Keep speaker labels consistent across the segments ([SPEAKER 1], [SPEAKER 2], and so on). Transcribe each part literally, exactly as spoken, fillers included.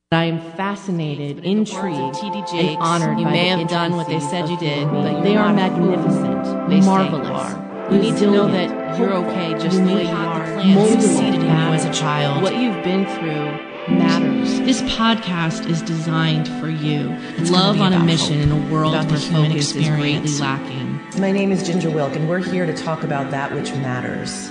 [SPEAKER 1] I am fascinated, intrigued,
[SPEAKER 2] T D Jakes,
[SPEAKER 1] and honored
[SPEAKER 2] you
[SPEAKER 1] by
[SPEAKER 2] may
[SPEAKER 1] the
[SPEAKER 2] have done what they
[SPEAKER 1] intricacies
[SPEAKER 2] said you
[SPEAKER 1] of
[SPEAKER 2] did,
[SPEAKER 1] human
[SPEAKER 2] but
[SPEAKER 1] being.
[SPEAKER 2] you're
[SPEAKER 1] They are
[SPEAKER 2] not
[SPEAKER 1] magnificent,
[SPEAKER 2] They say you
[SPEAKER 1] marvelous.
[SPEAKER 2] are. You need to know
[SPEAKER 1] resilient,
[SPEAKER 2] that you're
[SPEAKER 1] hopeful,
[SPEAKER 2] okay just the way you
[SPEAKER 1] unique,
[SPEAKER 2] are.
[SPEAKER 1] moldable,
[SPEAKER 2] Plan succeeded in you as a
[SPEAKER 1] matters.
[SPEAKER 2] child.
[SPEAKER 1] What you've been through matters.
[SPEAKER 2] This podcast is designed for you.
[SPEAKER 3] It's
[SPEAKER 2] Love on a
[SPEAKER 3] about
[SPEAKER 2] mission
[SPEAKER 3] hope,
[SPEAKER 2] in a world
[SPEAKER 3] about
[SPEAKER 2] where
[SPEAKER 3] the human
[SPEAKER 2] focus is greatly
[SPEAKER 3] experience.
[SPEAKER 2] lacking.
[SPEAKER 4] My name is Ginger Wilk, and we're here to talk about that which matters.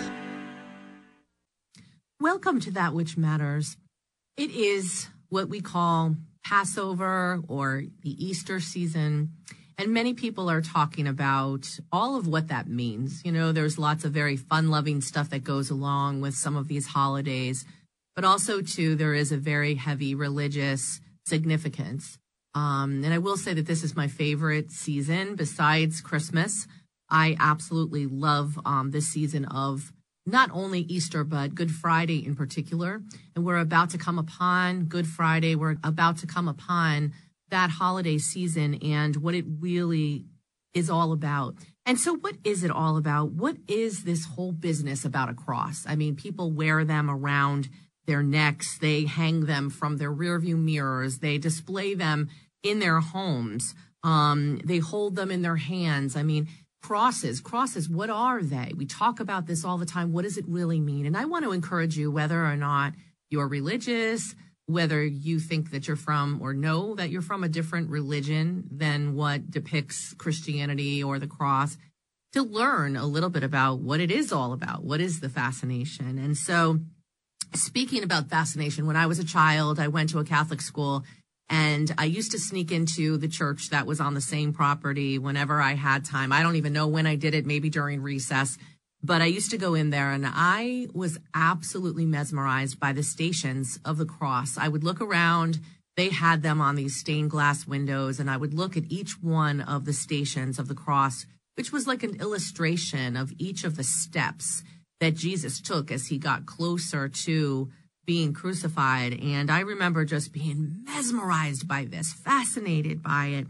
[SPEAKER 2] Welcome to That Which Matters. It is what we call Passover or the Easter season, and many people are talking about all of what that means. You know, there's lots of very fun-loving stuff that goes along with some of these holidays, but also, too, there is a very heavy religious significance. Um, and I will say that this is my favorite season besides Christmas. I absolutely love um, this season of not only Easter, but Good Friday in particular. And we're about to come upon Good Friday. We're about to come upon that holiday season and what it really is all about. And so what is it all about? What is this whole business about a cross? I mean, people wear them around their necks. They hang them from their rearview mirrors. They display them in their homes. Um, they hold them in their hands. I mean, Crosses, crosses, what are they? We talk about this all the time. What does it really mean? And I want to encourage you, whether or not you're religious, whether you think that you're from or know that you're from a different religion than what depicts Christianity or the cross, to learn a little bit about what it is all about. What is the fascination? And so, speaking about fascination, when I was a child, I went to a Catholic school. And I used to sneak into the church that was on the same property whenever I had time. I don't even know when I did it, maybe during recess. But I used to go in there, and I was absolutely mesmerized by the stations of the cross. I would look around. They had them on these stained glass windows, and I would look at each one of the stations of the cross, which was like an illustration of each of the steps that Jesus took as he got closer to being crucified. And I remember just being mesmerized by this, fascinated by it.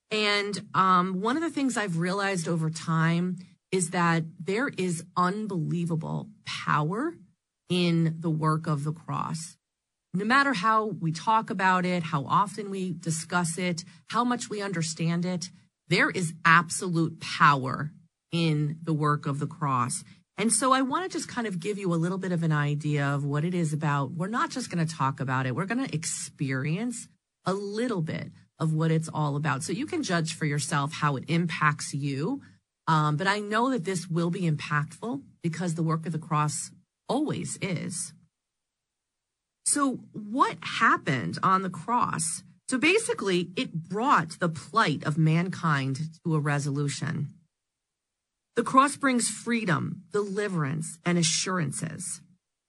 [SPEAKER 2] And um, one of the things I've realized over time is that there is unbelievable power in the work of the cross. No matter how we talk about it, how often we discuss it, how much we understand it, there is absolute power in the work of the cross. And so I want to just kind of give you a little bit of an idea of what it is about. We're not just going to talk about it. We're going to experience a little bit of what it's all about. So you can judge for yourself how it impacts you. Um, but I know that this will be impactful because the work of the cross always is. So what happened on the cross? So basically, it brought the plight of mankind to a resolution. The cross brings freedom, deliverance, and assurances.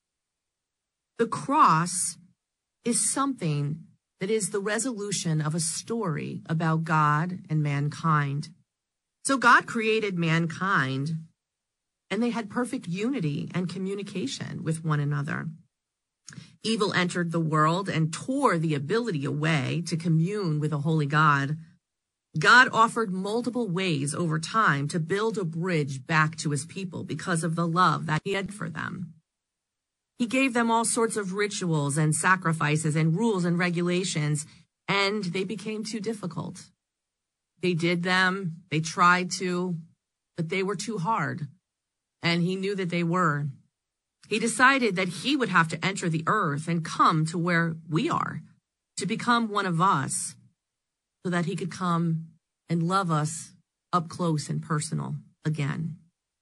[SPEAKER 2] The cross is something that is the resolution of a story about God and mankind. So God created mankind, and they had perfect unity and communication with one another. Evil entered the world and tore the ability away to commune with a holy God. God offered multiple ways over time to build a bridge back to his people because of the love that he had for them. He gave them all sorts of rituals and sacrifices and rules and regulations, and they became too difficult. They did them, they tried to, but they were too hard, and he knew that they were. He decided that he would have to enter the earth and come to where we are, to become one of us, so that he could come and love us up close and personal again.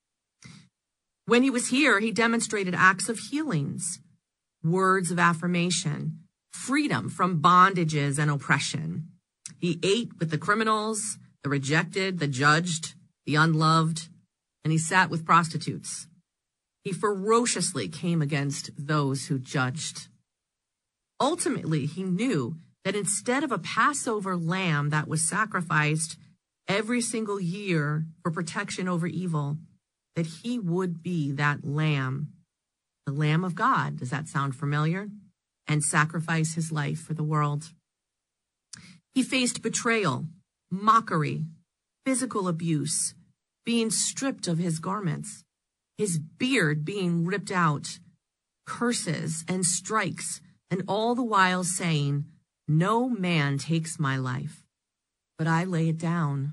[SPEAKER 2] When he was here, he demonstrated acts of healings, words of affirmation, freedom from bondages and oppression. He ate with the criminals, the rejected, the judged, the unloved, and he sat with prostitutes. He ferociously came against those who judged. Ultimately, he knew that instead of a Passover lamb that was sacrificed every single year for protection over evil, that he would be that lamb, the Lamb of God. Does that sound familiar? And sacrifice his life for the world. He faced betrayal, mockery, physical abuse, being stripped of his garments, his beard being ripped out, curses and strikes, and all the while saying, No man takes my life, but I lay it down.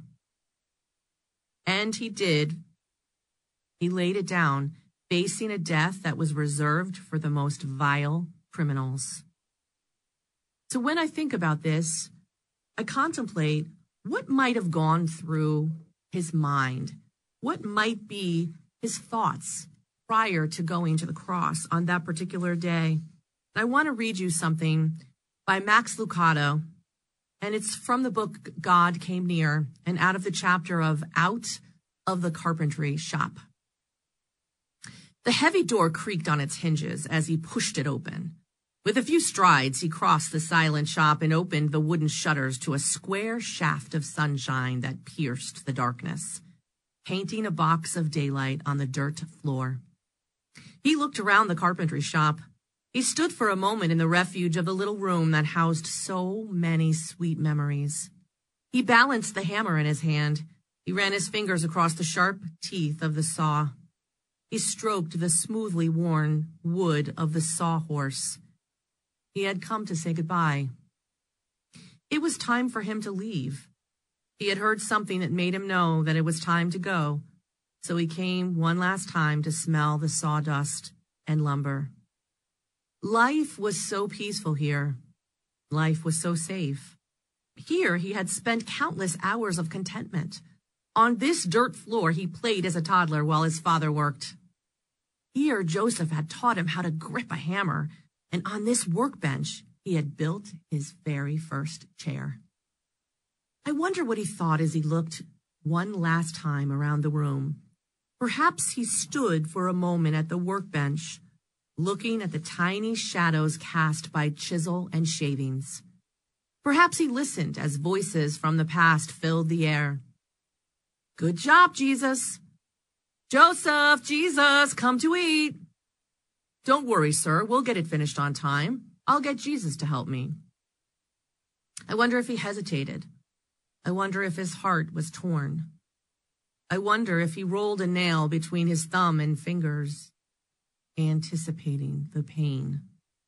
[SPEAKER 2] And he did. He laid it down, facing a death that was reserved for the most vile criminals. So when I think about this, I contemplate what might have gone through his mind, what might be his thoughts prior to going to the cross on that particular day. I want to read you something by Max Lucado, and it's from the book God Came Near, and out of the chapter of Out of the Carpentry Shop. The heavy door creaked on its hinges as he pushed it open. With a few strides, he crossed the silent shop and opened the wooden shutters to a square shaft of sunshine that pierced the darkness, painting a box of daylight on the dirt floor. He looked around the carpentry shop. He stood for a moment in the refuge of the little room that housed so many sweet memories. He balanced the hammer in his hand. He ran his fingers across the sharp teeth of the saw. He stroked the smoothly worn wood of the sawhorse. He had come to say goodbye. It was time for him to leave. He had heard something that made him know that it was time to go, so he came one last time to smell the sawdust and lumber. Life was so peaceful here. Life was so safe. Here he had spent countless hours of contentment. On this dirt floor he played as a toddler while his father worked. Here Joseph had taught him how to grip a hammer, and on this workbench he had built his very first chair. I wonder what he thought as he looked one last time around the room. Perhaps he stood for a moment at the workbench, looking at the tiny shadows cast by chisel and shavings. Perhaps he listened as voices from the past filled the air. Good job, Jesus. Joseph, Jesus, come to eat. Don't worry, sir. We'll get it finished on time. I'll get Jesus to help me. I wonder if he hesitated. I wonder if his heart was torn. I wonder if he rolled a nail between his thumb and fingers, anticipating the pain.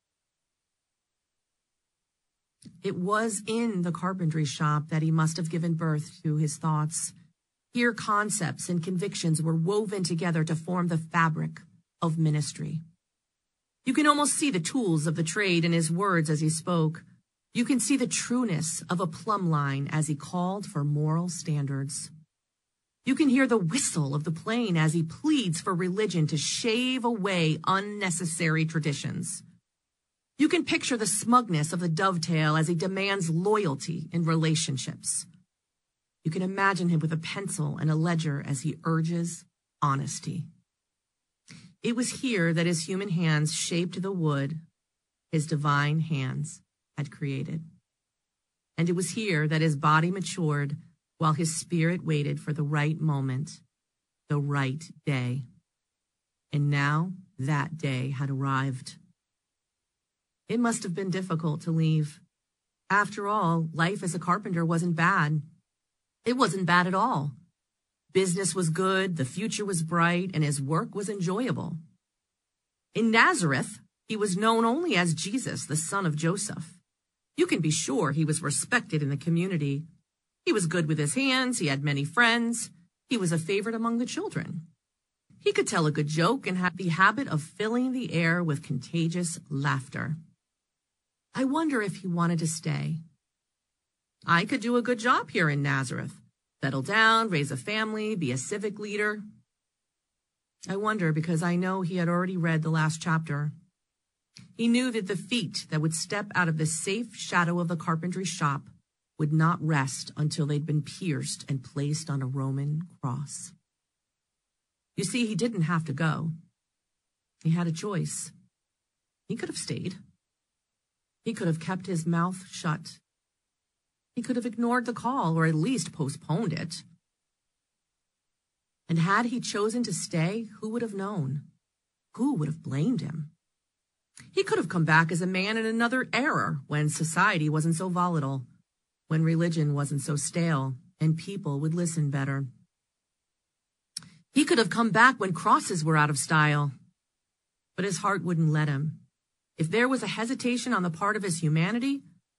[SPEAKER 2] It was in the carpentry shop that he must have given birth to his thoughts. Here concepts and convictions were woven together to form the fabric of ministry. You can almost see the tools of the trade in his words as he spoke. You can see the trueness of a plumb line as he called for moral standards. You can hear the whistle of the plane as he pleads for religion to shave away unnecessary traditions. You can picture the smugness of the dovetail as he demands loyalty in relationships. You can imagine him with a pencil and a ledger as he urges honesty. It was here that his human hands shaped the wood his divine hands had created. And it was here that his body matured while his spirit waited for the right moment, the right day. And now that day had arrived. It must have been difficult to leave. After all, life as a carpenter wasn't bad. It wasn't bad at all. Business was good, the future was bright, and his work was enjoyable. In Nazareth, he was known only as Jesus, the son of Joseph. You can be sure he was respected in the community. He was good with his hands, he had many friends, he was a favorite among the children. He could tell a good joke and had the habit of filling the air with contagious laughter. I wonder if he wanted to stay. I could do a good job here in Nazareth. Settle down, raise a family, be a civic leader. I wonder because I know he had already read the last chapter. He knew that the feet that would step out of the safe shadow of the carpentry shop would not rest until they'd been pierced and placed on a Roman cross. You see, he didn't have to go. He had a choice. He could have stayed. He could have kept his mouth shut. He could have ignored the call or at least postponed it. And had he chosen to stay, who would have known? Who would have blamed him? He could have come back as a man in another era when society wasn't so volatile, when religion wasn't so stale, and people would listen better. He could have come back when crosses were out of style, but his heart wouldn't let him. If there was a hesitation on the part of his humanity,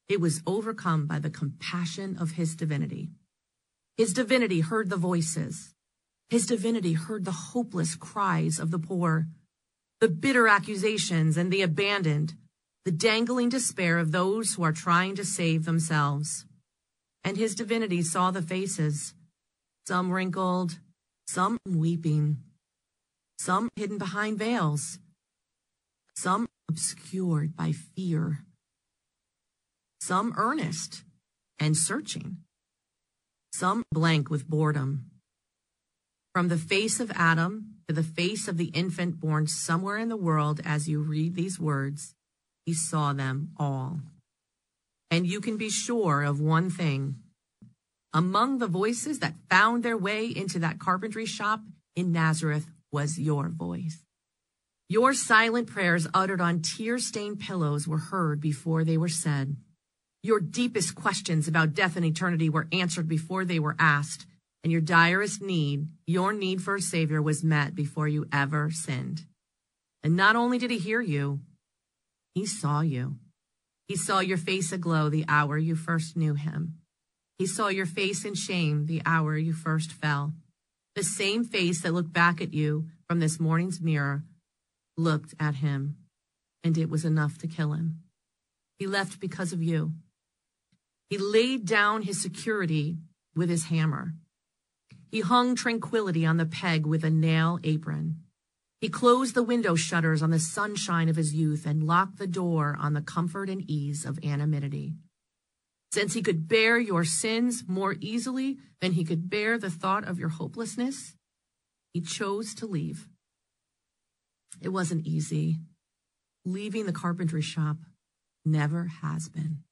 [SPEAKER 2] It was overcome by the compassion of his divinity. His divinity heard the voices. His divinity heard the hopeless cries of the poor, the bitter accusations and the abandoned, the dangling despair of those who are trying to save themselves. And his divinity saw the faces, some wrinkled, some weeping, some hidden behind veils, some obscured by fear, some earnest and searching, some blank with boredom. From the face of Adam to the face of the infant born somewhere in the world, as you read these words, he saw them all. And you can be sure of one thing. Among the voices that found their way into that carpentry shop in Nazareth was your voice. Your silent prayers uttered on tear-stained pillows were heard before they were said. Your deepest questions about death and eternity were answered before they were asked. And your direst need, your need for a Savior, was met before you ever sinned. And not only did he hear you, he saw you. He saw your face aglow the hour you first knew him. He saw your face in shame the hour you first fell. The same face that looked back at you from this morning's mirror looked at him, and it was enough to kill him. He left because of you. He laid down his security with his hammer. He hung tranquility on the peg with a nail apron. He closed the window shutters on the sunshine of his youth and locked the door on the comfort and ease of anonymity. Since he could bear your sins more easily than he could bear the thought of your hopelessness, he chose to leave. It wasn't easy. Leaving the carpentry shop never has been.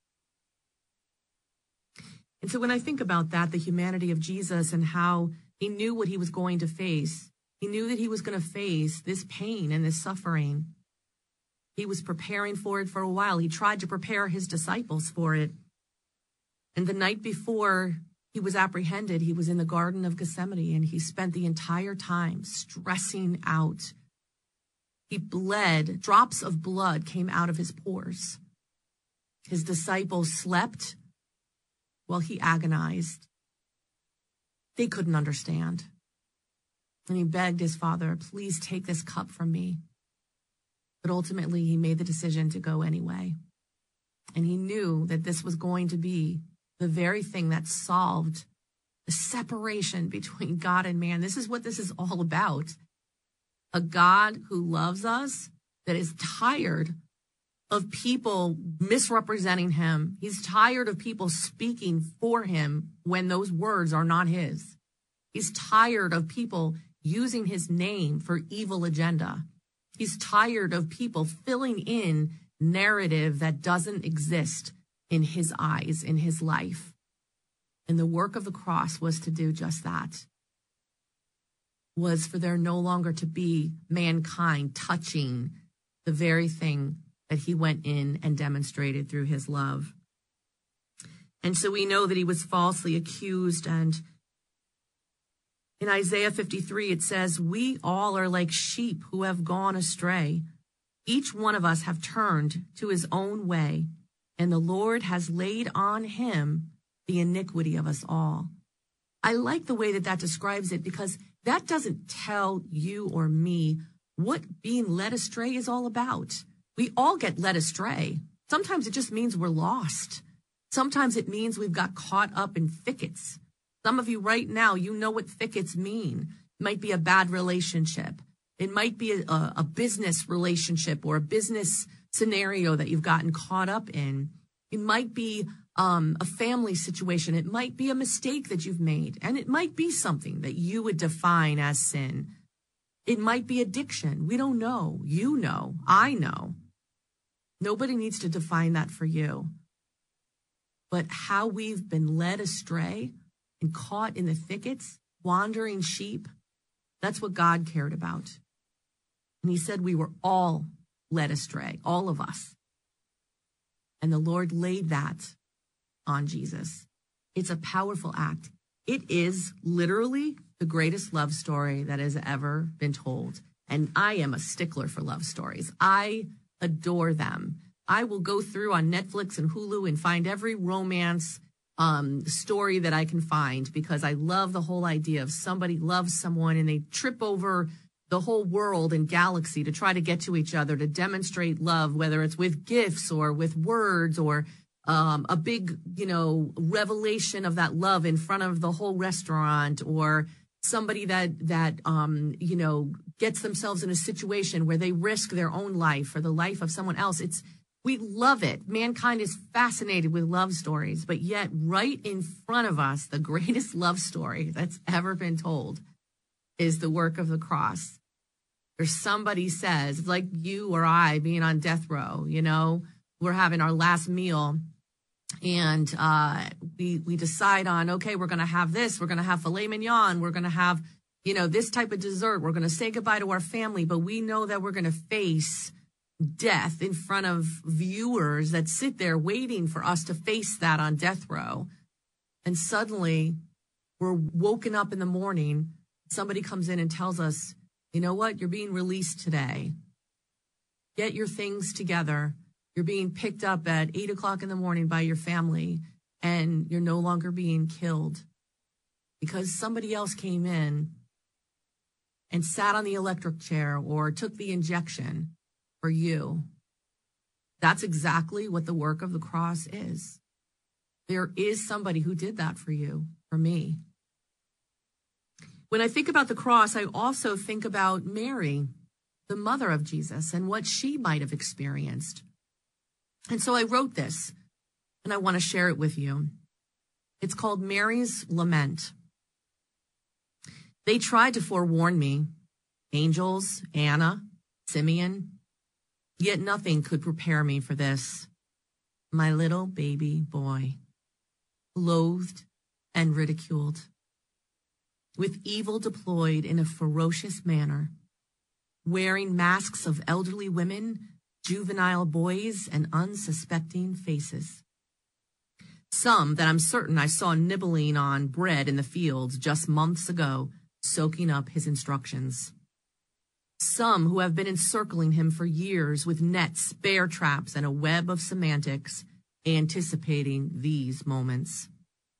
[SPEAKER 2] And so when I think about that, the humanity of Jesus and how he knew what he was going to face, he knew that he was going to face this pain and this suffering. He was preparing for it for a while. He tried to prepare his disciples for it. And the night before he was apprehended, he was in the Garden of Gethsemane, and he spent the entire time stressing out. He bled. Drops of blood came out of his pores. His disciples slept while he agonized. They couldn't understand. And he begged his Father, please take this cup from me. But ultimately, he made the decision to go anyway. And he knew that this was going to be the very thing that solved the separation between God and man. This is what this is all about. A God who loves us, that is tired of people misrepresenting him. He's tired of people speaking for him when those words are not his. He's tired of people using his name for evil agenda. He's tired of people filling in narrative that doesn't exist in his eyes, in his life. And the work of the cross was to do just that. Was for there no longer to be mankind touching the very thing that he went in and demonstrated through his love. And so we know that he was falsely accused. And in Isaiah fifty-three, it says, we all are like sheep who have gone astray. Each one of us have turned to his own way, and the Lord has laid on him the iniquity of us all. I like the way that that describes it, because that doesn't tell you or me what being led astray is all about. We all get led astray. Sometimes it just means we're lost. Sometimes it means we've got caught up in thickets. Some of you right now, you know what thickets mean. It might be a bad relationship. It might be a, a business relationship or a business scenario that you've gotten caught up in. It might be um, a family situation. It might be a mistake that you've made. And it might be something that you would define as sin. It might be addiction. We don't know. You know. I know. Nobody needs to define that for you. But how we've been led astray and caught in the thickets, wandering sheep, that's what God cared about. And he said we were all led astray, all of us. And the Lord laid that on Jesus. It's a powerful act. It is literally the greatest love story that has ever been told. And I am a stickler for love stories. I adore them. I will go through on Netflix and Hulu and find every romance um, story that I can find, because I love the whole idea of somebody loves someone and they trip over the whole world and galaxy to try to get to each other, to demonstrate love, whether it's with gifts or with words or um, a big, you know, revelation of that love in front of the whole restaurant, or somebody that, that, um, you know, gets themselves in a situation where they risk their own life for the life of someone else. It's, we love it. Mankind is fascinated with love stories, but yet right in front of us, the greatest love story that's ever been told is the work of the cross. Or somebody says, it's like you or I being on death row, you know, we're having our last meal and uh, we, we decide on, okay, we're going to have this, we're going to have filet mignon, we're going to have, you know, this type of dessert, we're going to say goodbye to our family, but we know that we're going to face death in front of viewers that sit there waiting for us to face that on death row. And suddenly we're woken up in the morning. Somebody comes in and tells us, you know what? You're being released today. Get your things together. You're being picked up at eight o'clock in the morning by your family, and you're no longer being killed because somebody else came in and sat on the electric chair or took the injection for you. That's exactly what the work of the cross is. There is somebody who did that for you, for me. When I think about the cross, I also think about Mary, the mother of Jesus, and what she might have experienced. And so I wrote this, and I want to share it with you. It's called Mary's Lament. They tried to forewarn me, angels, Anna, Simeon, yet nothing could prepare me for this. My little baby boy, loathed and ridiculed, with evil deployed in a ferocious manner, wearing masks of elderly women, juvenile boys, and unsuspecting faces. Some that I'm certain I saw nibbling on bread in the fields just months ago, soaking up his instructions. Some who have been encircling him for years with nets, bear traps, and a web of semantics, anticipating these moments.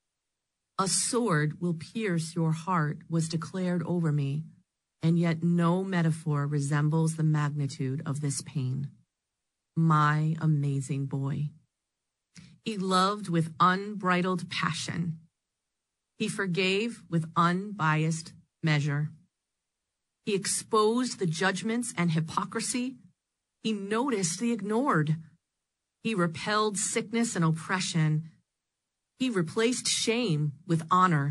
[SPEAKER 2] A sword will pierce your heart was declared over me, and yet no metaphor resembles the magnitude of this pain. My amazing boy. He loved with unbridled passion. He forgave with unbiased measure. He exposed the judgments and hypocrisy he noticed the ignored. He repelled sickness and oppression. He replaced shame with honor.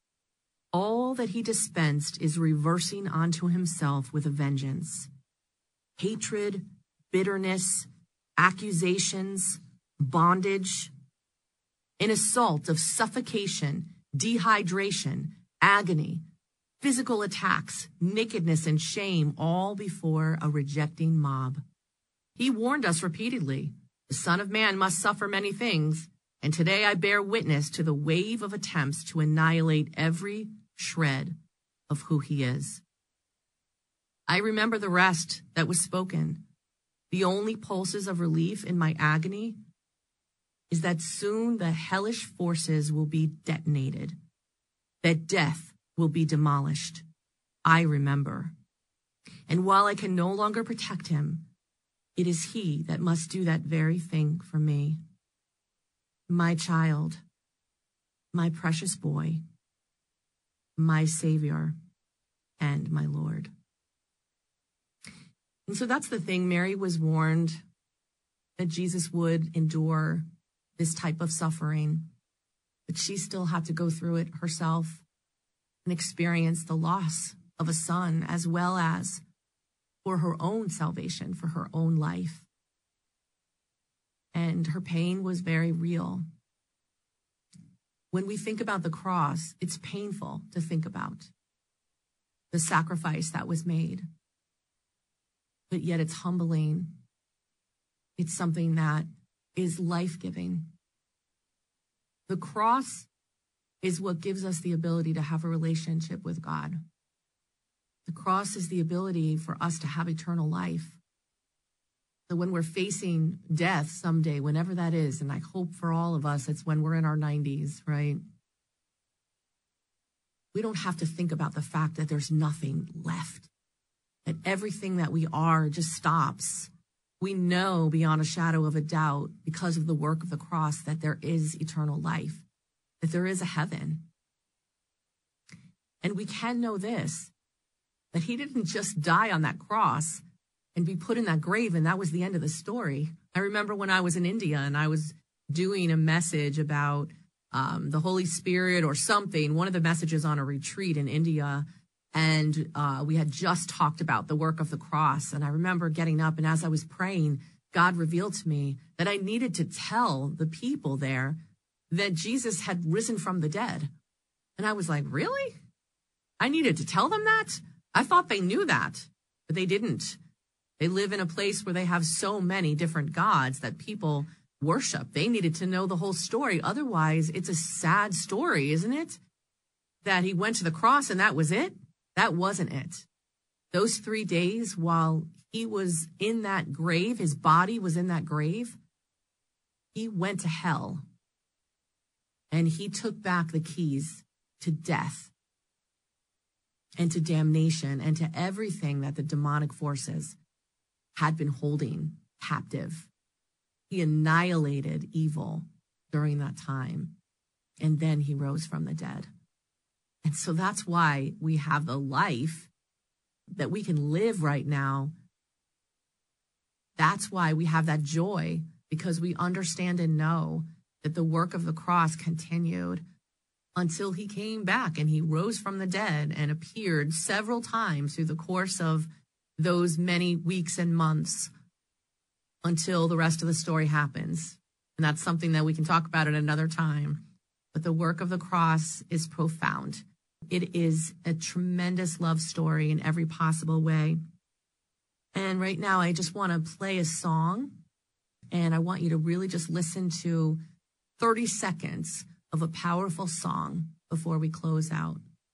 [SPEAKER 2] All that he dispensed is reversing onto himself with a vengeance. Hatred, bitterness, accusations, bondage, an assault of suffocation, dehydration, agony, physical attacks, nakedness, and shame, all before a rejecting mob. He warned us repeatedly, the Son of Man must suffer many things, and today I bear witness to the wave of attempts to annihilate every shred of who he is. I remember the rest that was spoken. The only pulses of relief in my agony is that soon the hellish forces will be detonated, that death will be demolished. I remember. And while I can no longer protect him, it is he that must do that very thing for me. My child, my precious boy, my Savior, and my Lord. And so that's the thing. Mary was warned that Jesus would endure this type of suffering, but she still had to go through it herself and experience the loss of a son, as well as for her own salvation, for her own life. And her pain was very real. When we think about the cross, it's painful to think about the sacrifice that was made. But yet it's humbling. It's something that is life-giving. The cross is what gives us the ability to have a relationship with God. The cross is the ability for us to have eternal life. So when we're facing death someday, whenever that is, and I hope for all of us, it's when we're in our nineties, right? We don't have to think about the fact that there's nothing left, that everything that we are just stops. We know beyond a shadow of a doubt, because of the work of the cross, that there is eternal life, that there is a heaven. And we can know this, that he didn't just die on that cross and be put in that grave, and that was the end of the story. I remember when I was in India and I was doing a message about um, the Holy Spirit or something, one of the messages on a retreat in India, and uh, we had just talked about the work of the cross. And I remember getting up, and as I was praying, God revealed to me that I needed to tell the people there that Jesus had risen from the dead. And I was like, really? I needed to tell them that? I thought they knew that, but they didn't. They live in a place where they have so many different gods that people worship. They needed to know the whole story. Otherwise, it's a sad story, isn't it? That he went to the cross and that was it? That wasn't it. Those three days while he was in that grave, his body was in that grave, he went to hell and he took back the keys to death and to damnation and to everything that the demonic forces had been holding captive. He annihilated evil during that time, and then he rose from the dead. And so that's why we have the life that we can live right now. That's why we have that joy, because we understand and know that the work of the cross continued until he came back and he rose from the dead and appeared several times through the course of those many weeks and months until the rest of the story happens. And that's something that we can talk about at another time. But the work of the cross is profound. It is a tremendous love story in every possible way. And right now, I just want to play a song, and I want you to really just listen to thirty seconds of a powerful song before we close out.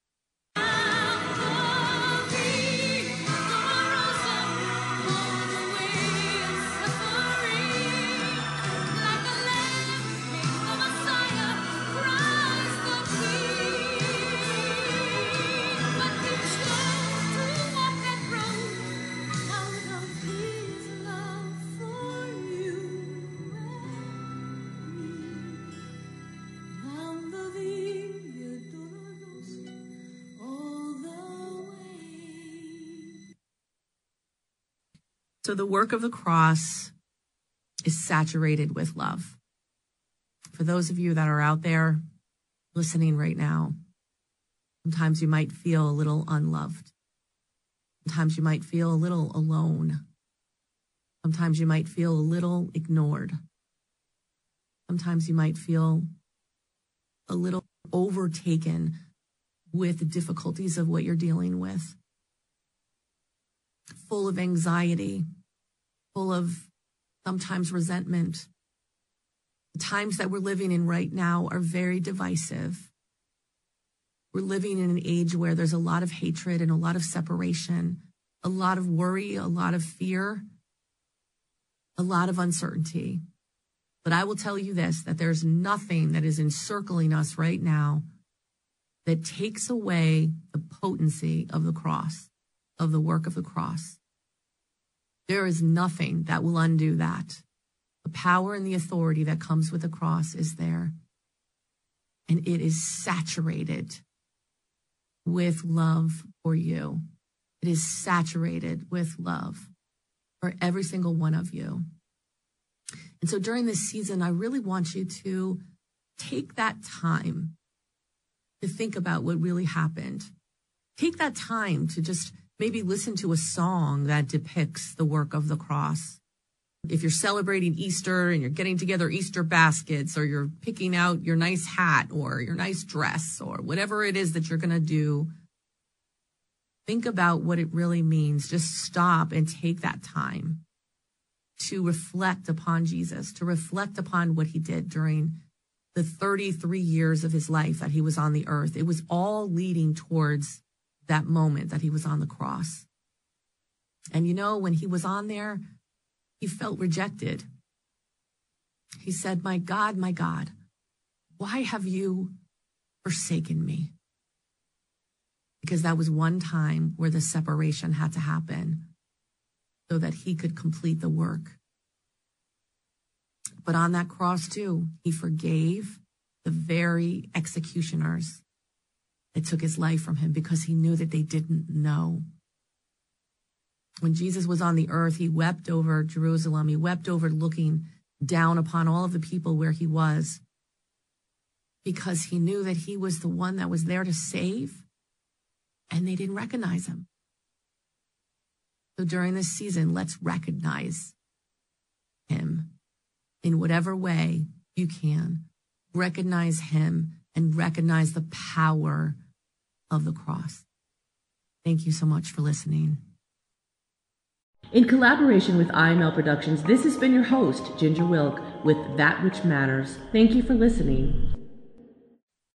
[SPEAKER 2] So the work of the cross is saturated with love. For those of you that are out there listening right now, sometimes you might feel a little unloved. Sometimes you might feel a little alone. Sometimes you might feel a little ignored. Sometimes you might feel a little overtaken with the difficulties of what you're dealing with. Full of anxiety, full of sometimes resentment. The times that we're living in right now are very divisive. We're living in an age where there's a lot of hatred and a lot of separation, a lot of worry, a lot of fear, a lot of uncertainty. But I will tell you this, that there's nothing that is encircling us right now that takes away the potency of the cross, of the work of the cross. There is nothing that will undo that. The power and the authority that comes with the cross is there. And it is saturated with love for you. It is saturated with love for every single one of you. And so during this season, I really want you to take that time to think about what really happened. Take that time to just maybe listen to a song that depicts the work of the cross. If you're celebrating Easter and you're getting together Easter baskets, or you're picking out your nice hat or your nice dress or whatever it is that you're going to do, think about what it really means. Just stop and take that time to reflect upon Jesus, to reflect upon what he did during the thirty-three years of his life that he was on the earth. It was all leading towards that moment that he was on the cross. And you know, when he was on there, he he felt rejected. He said, "My God, my God, why have you forsaken me?" Because that was one time where the separation had to happen so that he could complete the work. But on that cross too, he forgave the very executioners that took his life from him because he knew that they didn't know. When Jesus was on the earth, he wept over Jerusalem. He wept over looking down upon all of the people where he was because he knew that he was the one that was there to save, and they didn't recognize him. So during this season, let's recognize him in whatever way you can. Recognize him and recognize the power of the cross. Thank you so much for listening.
[SPEAKER 4] In collaboration with I M L Productions, this has been your host, Ginger Wilk, with That Which Matters. Thank you for listening.